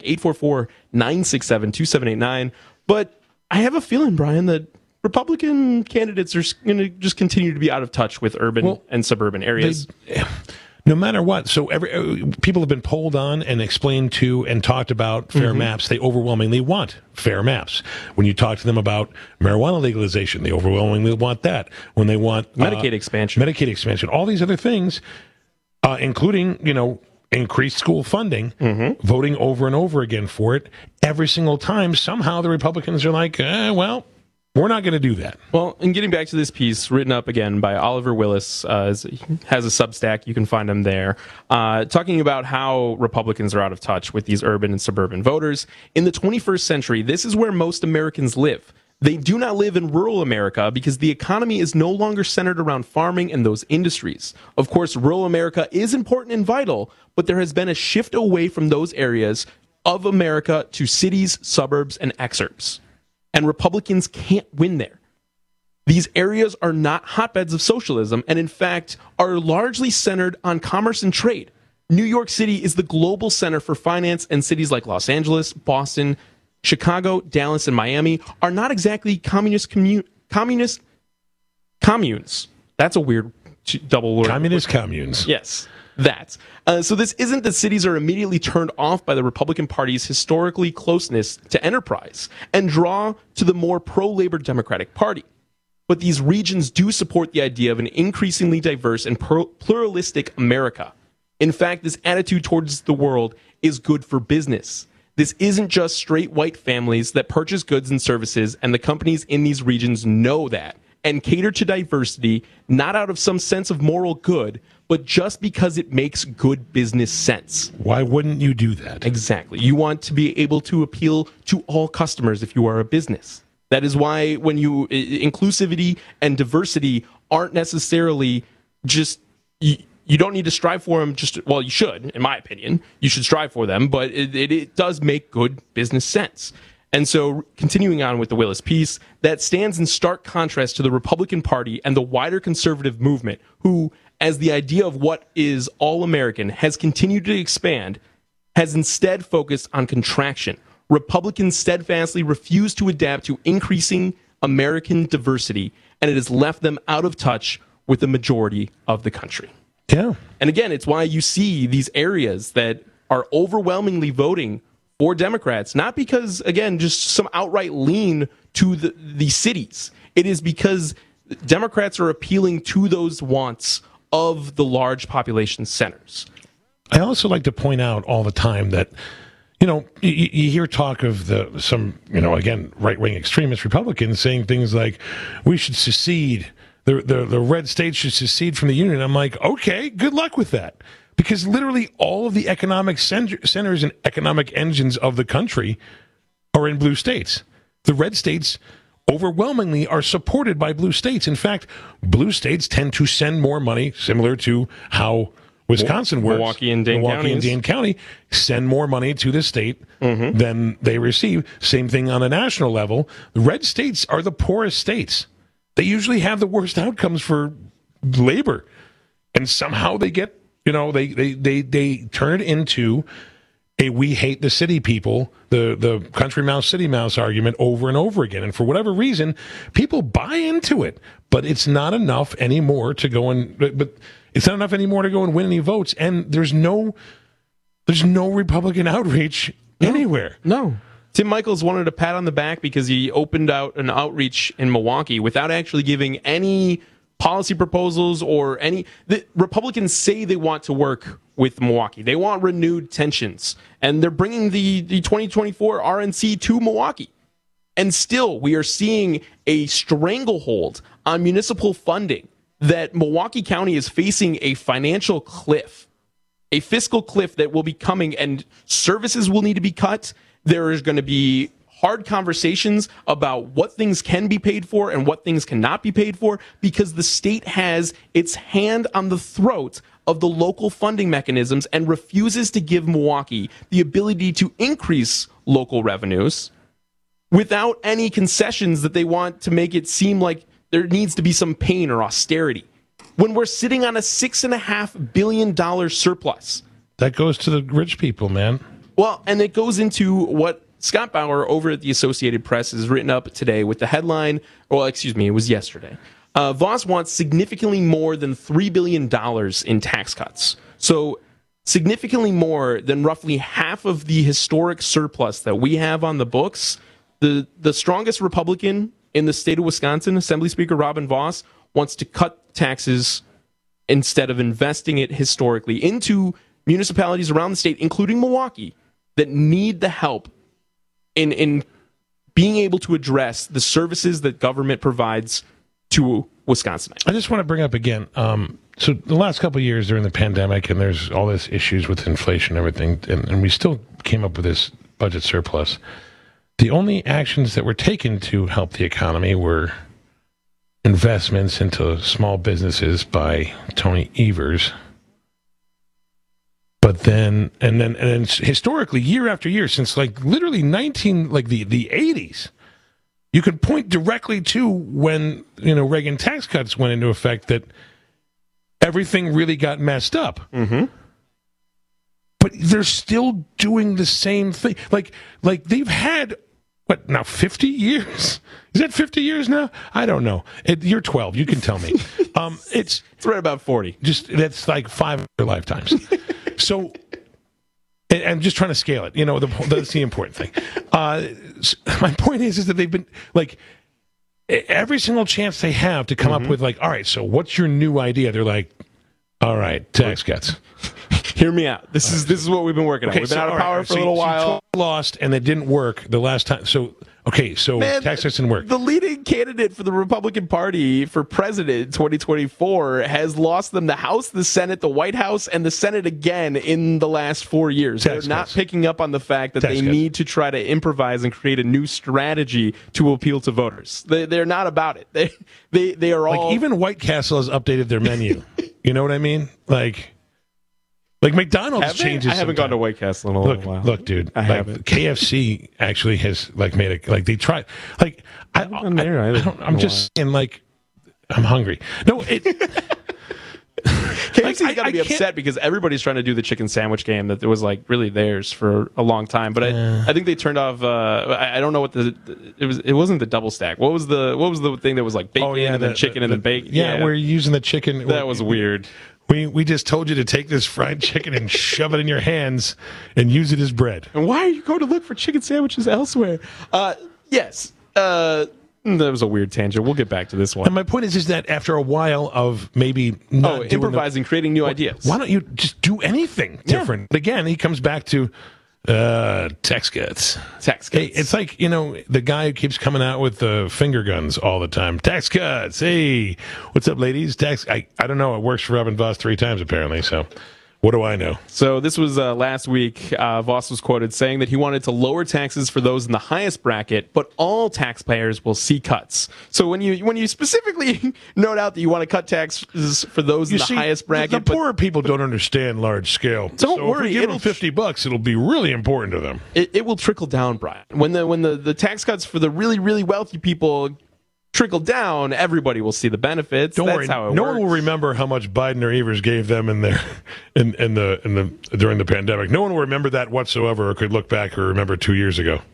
844-967-2789. But I have a feeling, Brian, that Republican candidates are going to just continue to be out of touch with urban and suburban areas. No matter what. So people have been polled on and explained to and talked about fair maps. They overwhelmingly want fair maps. When you talk to them about marijuana legalization, they overwhelmingly want that. When they want Medicaid expansion, all these other things, including, increased school funding, voting over and over again for it, every single time, somehow the Republicans are like, we're not going to do that. Well, and getting back to this piece written up again by Oliver Willis, has a Substack. You can find him there, talking about how Republicans are out of touch with these urban and suburban voters. In the 21st century, this is where most Americans live. They do not live in rural America because the economy is no longer centered around farming and those industries. Of course, rural America is important and vital, but there has been a shift away from those areas of America to cities, suburbs, and exurbs. And Republicans can't win there. These areas are not hotbeds of socialism and, in fact, are largely centered on commerce and trade. New York City is the global center for finance, and cities like Los Angeles, Boston, Chicago, Dallas, and Miami are not exactly communist communes. That's a weird double word. Communist communes. Yes, that. So this isn't that cities are immediately turned off by the Republican Party's historically closeness to enterprise and draw to the more pro-labor Democratic Party. But these regions do support the idea of an increasingly diverse and pluralistic America. In fact, this attitude towards the world is good for business. This isn't just straight white families that purchase goods and services, and the companies in these regions know that and cater to diversity, not out of some sense of moral good, but just because it makes good business sense. Why wouldn't you do that? Exactly. You want to be able to appeal to all customers if you are a business. That is why when you inclusivity and diversity aren't necessarily just you don't need to strive for them. You should, in my opinion, you should strive for them, but it does make good business sense. And so, continuing on with the Willis piece, that stands in stark contrast to the Republican Party and the wider conservative movement, who, as the idea of what is all-American has continued to expand, has instead focused on contraction. Republicans steadfastly refuse to adapt to increasing American diversity, and it has left them out of touch with the majority of the country. Yeah. And again, it's why you see these areas that are overwhelmingly voting for Democrats, not because, again, just some outright lean to the cities. It is because Democrats are appealing to those wants of the large population centers. I also like to point out all the time that, you hear talk of some right-wing extremist Republicans saying things like, we should secede, the red states should secede from the Union. I'm like, okay, good luck with that. Because literally all of the economic centers and economic engines of the country are in blue states. The red states overwhelmingly are supported by blue states. In fact, blue states tend to send more money, similar to how Wisconsin works. Milwaukee and Dane County send more money to the state than they receive. Same thing on a national level. The red states are the poorest states. They usually have the worst outcomes for labor. And somehow they get, they turn it into a we hate the city people, the country mouse, city mouse argument over and over again. And for whatever reason, people buy into it. But it's not enough anymore to go and win any votes. And there's no Republican outreach anywhere. No. Tim Michaels wanted a pat on the back because he opened out an outreach in Milwaukee without actually giving any policy proposals or any. The Republicans say they want to work with Milwaukee. They want renewed tensions. And they're bringing the 2024 RNC to Milwaukee. And still, we are seeing a stranglehold on municipal funding that Milwaukee County is facing a financial cliff, a fiscal cliff that will be coming, and services will need to be cut. There is going to be hard conversations about what things can be paid for and what things cannot be paid for, because the state has its hand on the throat of the local funding mechanisms and refuses to give Milwaukee the ability to increase local revenues without any concessions that they want to make it seem like there needs to be some pain or austerity. When we're sitting on a $6.5 billion surplus. That goes to the rich people, man. Well, and it goes into what Scott Bauer over at the Associated Press has written up today with the headline, it was yesterday. Voss wants significantly more than $3 billion in tax cuts. So significantly more than roughly half of the historic surplus that we have on the books. The strongest Republican in the state of Wisconsin, Assembly Speaker Robin Voss, wants to cut taxes instead of investing it historically into municipalities around the state, including Milwaukee, that need the help in being able to address the services that government provides to Wisconsinites. I just want to bring up again, so the last couple of years during the pandemic, and there's all this issues with inflation and everything, and we still came up with this budget surplus. The only actions that were taken to help the economy were investments into small businesses by Tony Evers. But then historically, year after year, since literally the 80s, you could point directly to when, Reagan tax cuts went into effect that everything really got messed up. Mm-hmm. But they're still doing the same thing. Like they've had what now, 50 years? Is that 50 years now? I don't know. You're 12. You can tell me. It's right about 40. That's like 5 lifetimes. So, and I'm just trying to scale it. That's the important thing. My point is that they've been like every single chance they have to come up with like, all right, so what's your new idea? They're like, all right, tax cuts. Hear me out. This is what we've been working on. We've been out of power for a little while. You lost, and it didn't work the last time. So tax cuts didn't work. The leading candidate for the Republican Party for president in 2024 has lost them the House, the Senate, the White House, and the Senate again in the last 4 years. They're not picking up on the fact that they need to try to improvise and create a new strategy to appeal to voters. They're not about it. They are all... Like, even White Castle has updated their menu. You know what I mean? Like McDonald's changes. I haven't gone to White Castle in a little while. Look, dude. I haven't. KFC actually has made they tried. I'm just saying, I'm hungry. No, KFC's got to be upset because everybody's trying to do the chicken sandwich game that was really theirs for a long time. But I think they turned off. I don't know what it was. It wasn't the double stack. What was the thing that was like bacon and then chicken and then bacon? Yeah, we're using the chicken. That was weird. We just told you to take this fried chicken and shove it in your hands and use it as bread. And why are you going to look for chicken sandwiches elsewhere? Yes. That was a weird tangent. We'll get back to this one. And my point is that after a while of maybe not improvising, creating new ideas. Why don't you just do anything different? But again, he comes back to tax cuts. Hey, it's like, the guy who keeps coming out with the finger guns all the time. Tax cuts. Hey, what's up, ladies? I don't know. It works for Robin Voss 3 times, apparently. So what do I know? So this was last week. Voss was quoted saying that he wanted to lower taxes for those in the highest bracket, but all taxpayers will see cuts. So when you specifically note out that you want to cut taxes for those in the highest bracket, the poorer people don't understand large scale. Don't worry, if we give them $50, it'll be really important to them. It will trickle down, Brian. When the tax cuts for the really, really wealthy people trickle down, everybody will see the benefits. Don't worry, how it no works. one will remember how much Biden or Evers gave them during the pandemic. No one will remember that whatsoever, or could look back or remember 2 years ago.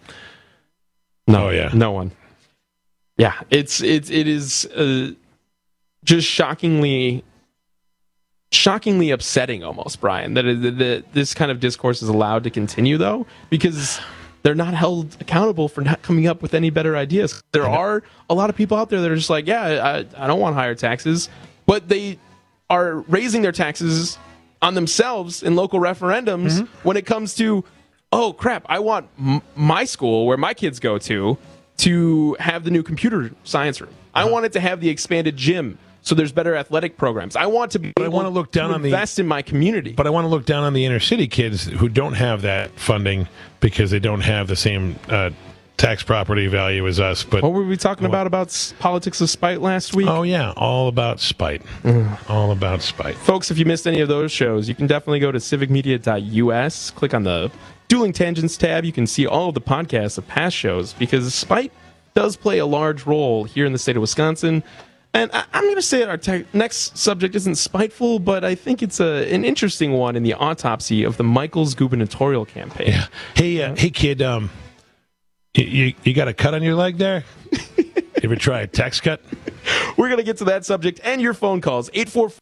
No, no one. Yeah, it is just shockingly upsetting, almost, Brian, that this kind of discourse is allowed to continue, though, because they're not held accountable for not coming up with any better ideas. There are a lot of people out there that are just like, I don't want higher taxes, but they are raising their taxes on themselves in local referendums when it comes to, oh, crap, I want my school, where my kids go to have the new computer science room. I want it to have the expanded gym so there's better athletic programs. I want to be able to look down invest in my community. But I want to look down on the inner city kids who don't have that funding because they don't have the same tax property value as us. But what were we talking about politics of spite last week? Oh, yeah, all about spite. All about spite. Folks, if you missed any of those shows, you can definitely go to civicmedia.us, click on the Dueling Tangents tab. You can see all of the podcasts of past shows, because spite does play a large role here in the state of Wisconsin. And I'm going to say that our next subject isn't spiteful, but I think it's an interesting one in the autopsy of the Michaels gubernatorial campaign. Yeah. Hey, kid, you got a cut on your leg there? You ever try a tax cut? We're going to get to that subject and your phone calls. 844.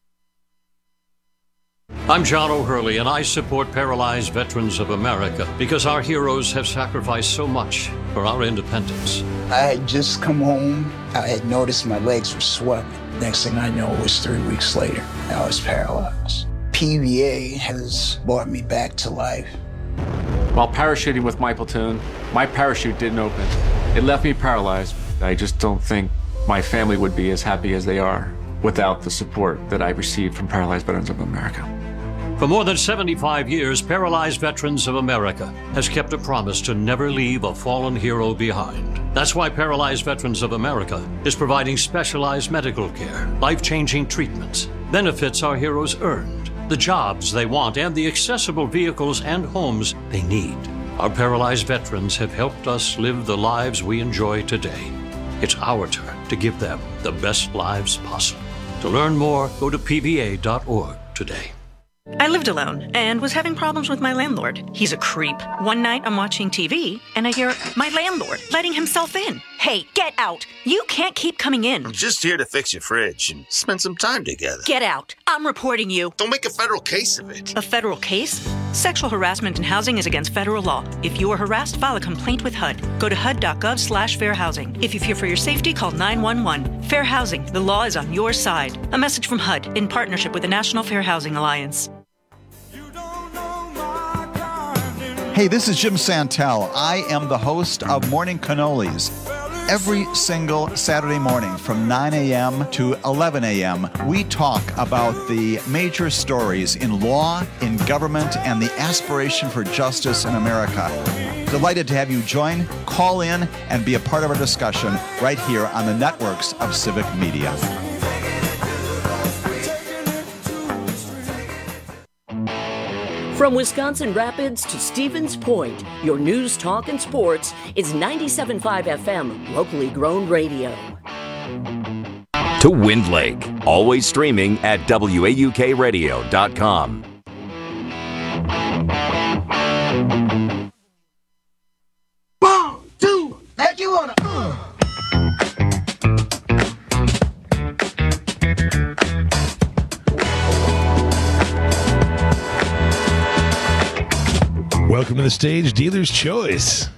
I'm John O'Hurley, and I support Paralyzed Veterans of America because our heroes have sacrificed so much for our independence. I had just come home. I had noticed my legs were swelling. Next thing I know, it was 3 weeks later. I was paralyzed. PVA has brought me back to life. While parachuting with my platoon, my parachute didn't open. It left me paralyzed. I just don't think my family would be as happy as they are without the support that I received from Paralyzed Veterans of America. For more than 75 years, Paralyzed Veterans of America has kept a promise to never leave a fallen hero behind. That's why Paralyzed Veterans of America is providing specialized medical care, life-changing treatments, benefits our heroes earned, the jobs they want, and the accessible vehicles and homes they need. Our paralyzed veterans have helped us live the lives we enjoy today. It's our turn to give them the best lives possible. To learn more, go to pva.org today. I lived alone and was having problems with my landlord. He's a creep. One night I'm watching TV and I hear my landlord letting himself in. Hey, get out. You can't keep coming in. I'm just here to fix your fridge and spend some time together. Get out. I'm reporting you. Don't make a federal case of it. A federal case? Sexual harassment in housing is against federal law. If you are harassed, file a complaint with HUD. Go to HUD.gov/fair housing. If you fear for your safety, call 911. Fair housing. The law is on your side. A message from HUD in partnership with the National Fair Housing Alliance. Hey, this is Jim Santel. I am the host of Morning Cannolis. Every single Saturday morning from 9 a.m. to 11 a.m., we talk about the major stories in law, in government, and the aspiration for justice in America. Delighted to have you join, call in, and be a part of our discussion right here on the networks of Civic Media. From Wisconsin Rapids to Stevens Point, your news, talk, and sports is 97.5 FM, locally grown radio. To Wind Lake, always streaming at WAUKradio.com. One, two, like you wanna. Welcome to the stage, Dealer's Choice.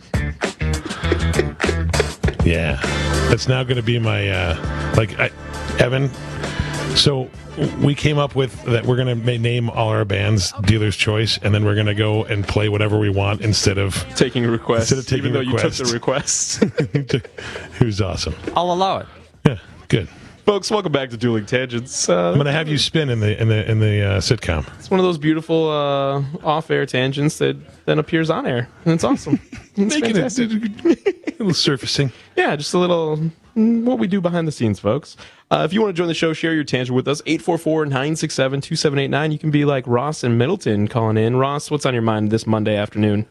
Yeah, that's now going to be my, Evan. So we came up with that we're going to name all our bands Dealer's Choice, and then we're going to go and play whatever we want instead of taking requests. Even though you took the requests. Who's awesome. I'll allow it. Yeah, good. Folks, welcome back to Dueling Tangents. I'm going to have you spin in the sitcom. It's one of those beautiful off-air tangents that then appears on air, and it's awesome. It's Making fantastic. a little surfacing. Yeah, just a little what we do behind the scenes, folks. If you want to join the show, share your tangent with us, 844-967-2789. You can be like Ross and Middleton calling in. Ross, what's on your mind this Monday afternoon?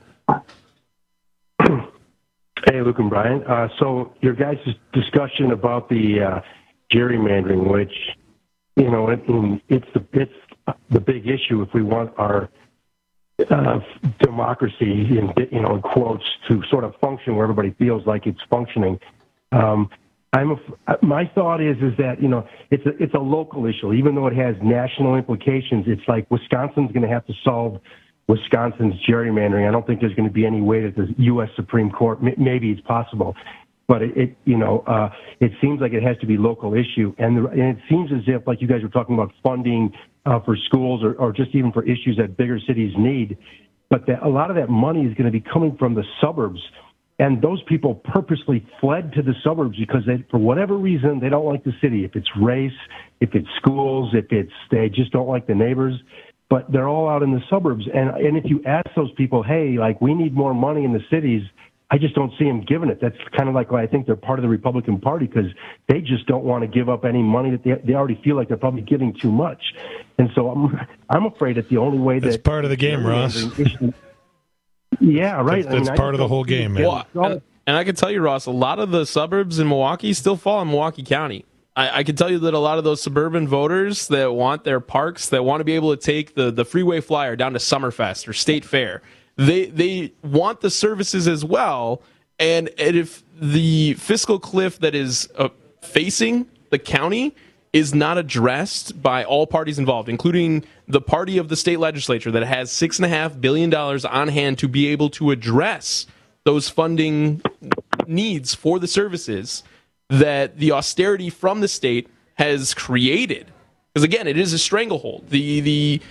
Hey, Luke and Brian. So your guys' discussion about the gerrymandering, which, it's the big issue if we want our democracy, in quotes, to sort of function where everybody feels like it's functioning. My thought is that it's a local issue, even though it has national implications. It's like Wisconsin's going to have to solve Wisconsin's gerrymandering. I don't think there's going to be any way that the U.S. Supreme Court, maybe it's possible, but it seems like it has to be local issue, and it seems as if, like you guys were talking about, funding for schools or just even for issues that bigger cities need, but that a lot of that money is going to be coming from the suburbs. And those people purposely fled to the suburbs because for whatever reason, they don't like the city. If it's race, if it's schools, they just don't like the neighbors. But they're all out in the suburbs. And if you ask those people, hey, we need more money in the cities, I just don't see them giving it. That's kind of like why I think they're part of the Republican Party, because they just don't want to give up any money that they already feel like they're probably giving too much. And so I'm afraid that the only way that's part of the game, Ross. Yeah, right. That's part of the whole game, man. Well, and I can tell you, Ross, a lot of the suburbs in Milwaukee still fall in Milwaukee County. I can tell you that a lot of those suburban voters that want their parks, that want to be able to take the freeway flyer down to Summerfest or State Fair, they want the services as well. And if the fiscal cliff that is facing the county is not addressed by all parties involved, including the party of the state legislature that has $6.5 billion on hand to be able to address those funding needs for the services that the austerity from the state has created. Because again, it is a stranglehold. The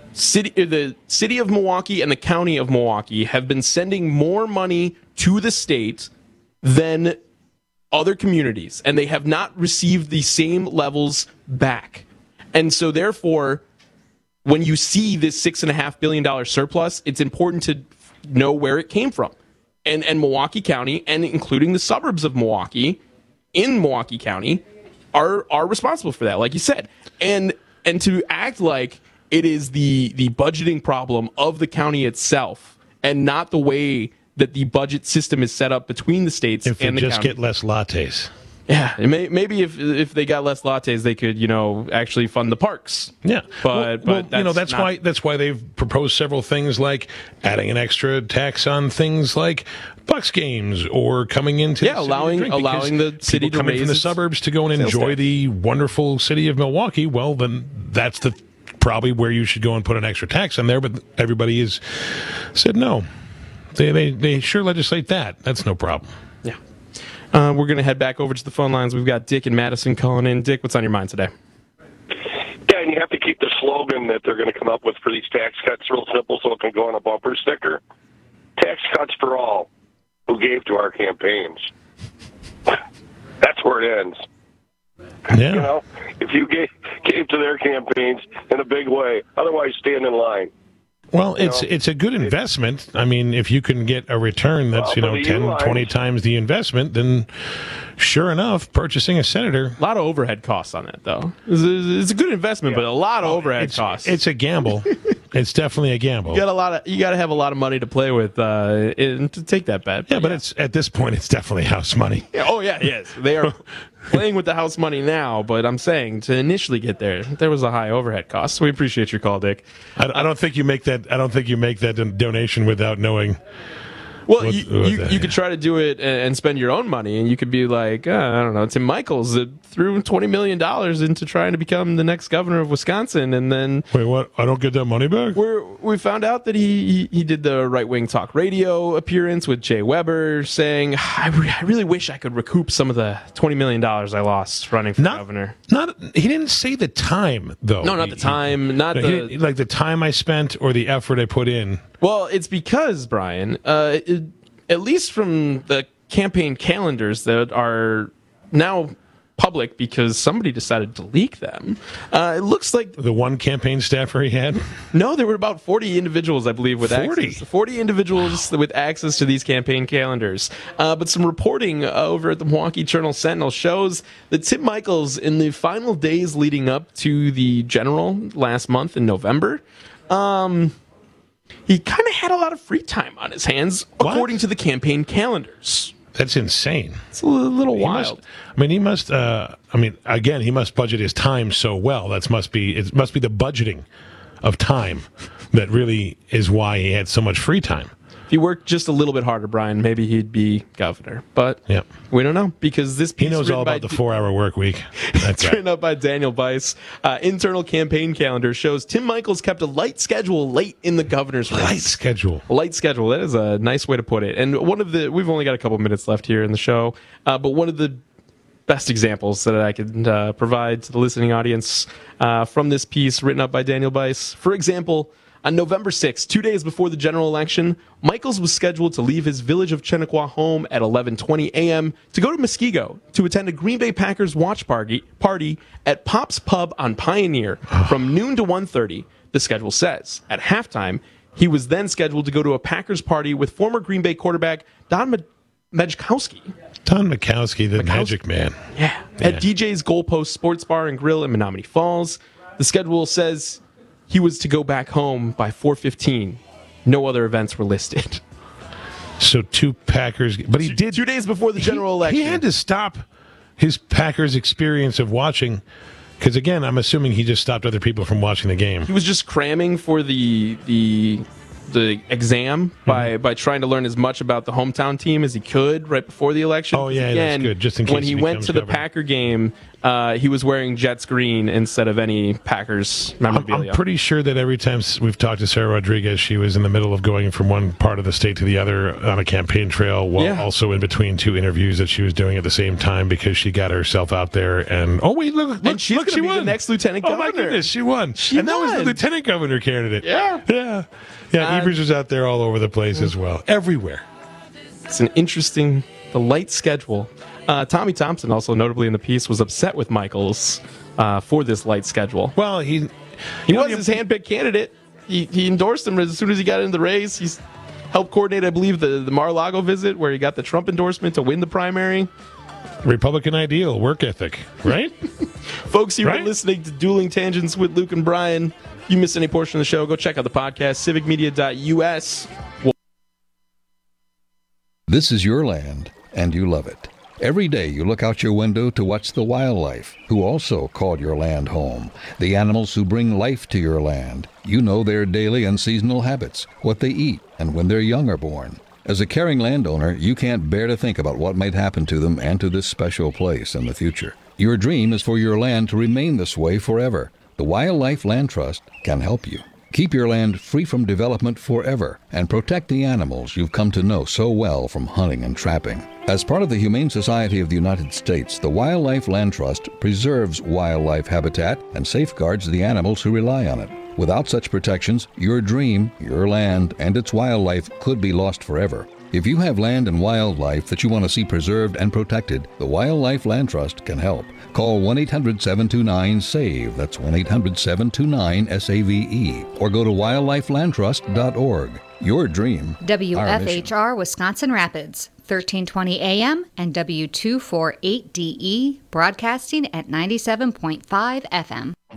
city of Milwaukee and the county of Milwaukee have been sending more money to the state than other communities, and they have not received the same levels back. And so therefore, when you see this $6.5 billion surplus, it's important to know where it came from. And Milwaukee County, and including the suburbs of Milwaukee, in Milwaukee County, are responsible for that, like you said. And to act like it is the budgeting problem of the county itself, and not the way that the budget system is set up between the states and the county. If we just get less lattes. Yeah, maybe if they got less lattes, they could, actually fund the parks. Yeah, but that's why they've proposed several things like adding an extra tax on things like Bucks games or coming into allowing the city to coming raise from the suburbs to go and enjoy the wonderful city of Milwaukee. Well, then that's probably where you should go and put an extra tax on there. But everybody has said no. They sure legislate that. That's no problem. Yeah. We're going to head back over to the phone lines. We've got Dick and Madison calling in. Dick, what's on your mind today? Yeah, and you have to keep the slogan that they're going to come up with for these tax cuts real simple so it can go on a bumper sticker. Tax cuts for all who gave to our campaigns. That's where it ends. Yeah. If you gave to their campaigns in a big way, otherwise stand in line. Well, it's a good investment. I mean, if you can get a return that's, 10, 20 times the investment, then sure enough, purchasing a senator. A lot of overhead costs on it, though. It's a good investment, but a lot of overhead costs. It's a gamble. It's definitely a gamble. You got to have a lot of money to play with to take that bet. Yeah, but it's at this point, it's definitely house money. Yeah, yes. They are playing with the house money now, but I'm saying to initially get there was a high overhead cost. So we appreciate your call, Dick. I don't think you make that. I don't think you make that donation without knowing. Well, you could try to do it and spend your own money, and you could be like, I don't know, Tim Michels that threw $20 million into trying to become the next governor of Wisconsin, and then... Wait, what? I don't get that money back? We found out that he did the right-wing talk radio appearance with Jay Weber, saying, I really wish I could recoup some of the $20 million I lost running for governor. He didn't say the time, though. No, not the time. Like the time I spent or the effort I put in. Well, it's because, Brian, at least from the campaign calendars that are now public because somebody decided to leak them, it looks like... The one campaign staffer he had? No, there were about 40 individuals, I believe, with 40? 40 individuals with access to these campaign calendars. But some reporting over at the Milwaukee Journal-Sentinel shows that Tim Michels, in the final days leading up to the general last month in November... he kind of had a lot of free time on his hands, according to the campaign calendars. That's insane. It's a little wild. He must budget his time so well. It must be the budgeting of time that really is why he had so much free time. If he worked just a little bit harder, Brian, maybe he'd be governor. But we don't know, because this piece... He knows all about the 4-hour work week. It's written up by Daniel Bice. Internal campaign calendar shows Tim Michels kept a light schedule late in the governor's race. Light schedule. That is a nice way to put it. And we've only got a couple minutes left here in the show, but one of the best examples that I could provide to the listening audience from this piece written up by Daniel Bice. For example... On November 6th, 2 days before the general election, Michels was scheduled to leave his Village of Chenequa home at 11:20 a.m. to go to Muskego to attend a Green Bay Packers watch party at Pop's Pub on Pioneer from noon to 1:30, the schedule says. At halftime, he was then scheduled to go to a Packers party with former Green Bay quarterback Don Majkowski. Don Majkowski, the Magic Man. Yeah. At DJ's Goalpost Sports Bar and Grill in Menominee Falls. The schedule says... he was to go back home by 4:15. No other events were listed. So 2 Packers... But he did... 2 days before the general election. He had to stop his Packers experience of watching... Because, again, I'm assuming he just stopped other people from watching the game. He was just cramming for the exam by trying to learn as much about the hometown team as he could right before the election. Oh, yeah, that's good. Just in case when he went to the Packer game, he was wearing Jets green instead of any Packers memorabilia. I'm pretty sure that every time we've talked to Sarah Rodriguez, she was in the middle of going from one part of the state to the other on a campaign trail, while also in between 2 interviews that she was doing at the same time because she got herself out there. And and she's going to be the next lieutenant governor. Oh my goodness, she won. That was the lieutenant governor candidate. Yeah. Evers was out there all over the place as well, everywhere. It's an interesting, the light schedule. Tommy Thompson, also notably in the piece, was upset with Michels for this light schedule. Well, he was his handpicked candidate. He endorsed him as soon as he got into the race. He's helped coordinate, I believe, the Mar-a-Lago visit where he got the Trump endorsement to win the primary. Republican ideal, work ethic, right? Folks, you've been listening to Dueling Tangents with Luke and Brian. If you missed any portion of the show, go check out the podcast, civicmedia.us. This is your land, and you love it. Every day you look out your window to watch the wildlife, who also call your land home. The animals who bring life to your land. You know their daily and seasonal habits, what they eat, and when their young are born. As a caring landowner, you can't bear to think about what might happen to them and to this special place in the future. Your dream is for your land to remain this way forever. The Wildlife Land Trust can help you. Keep your land free from development forever and protect the animals you've come to know so well from hunting and trapping. As part of the Humane Society of the United States, the Wildlife Land Trust preserves wildlife habitat and safeguards the animals who rely on it. Without such protections, your dream, your land, and its wildlife could be lost forever. If you have land and wildlife that you want to see preserved and protected, the Wildlife Land Trust can help. Call 1-800-729-SAVE, that's 1-800-729-SAVE, or go to wildlifelandtrust.org. Your dream, WFHR Wisconsin Rapids, 1320 AM and W248DE, broadcasting at 97.5 FM.